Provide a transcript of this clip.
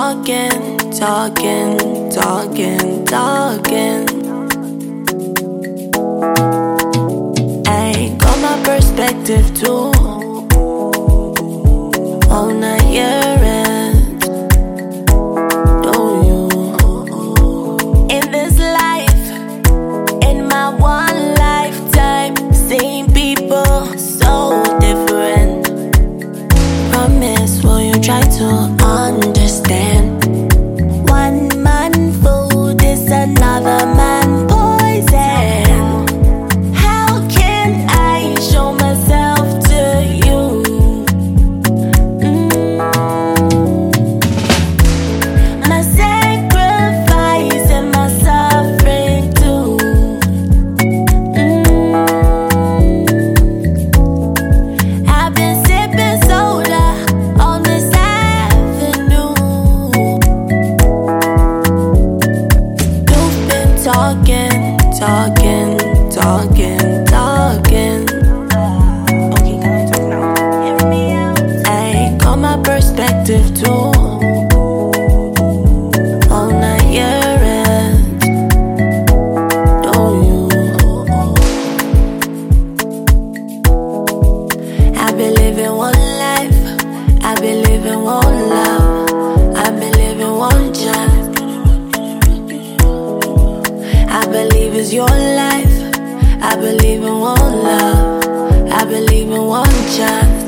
talking, talking, talking, talking. I got my perspective too. On a year end, know you. In this life, in my one lifetime, seeing people so different. Promise, will you try to understand? One man food is another man poison. How can I show myself to you? My sacrifice and my suffering too. I've been sipping soda on this avenue. You've been talking, talking, talking, talking. Okay, can I talk now? Hear me out. I got my perspective too. On a year end, know you. I've been living one life, I've been living one love, I've been living one job. I believe it's your life, I believe in one love, I believe in one chance.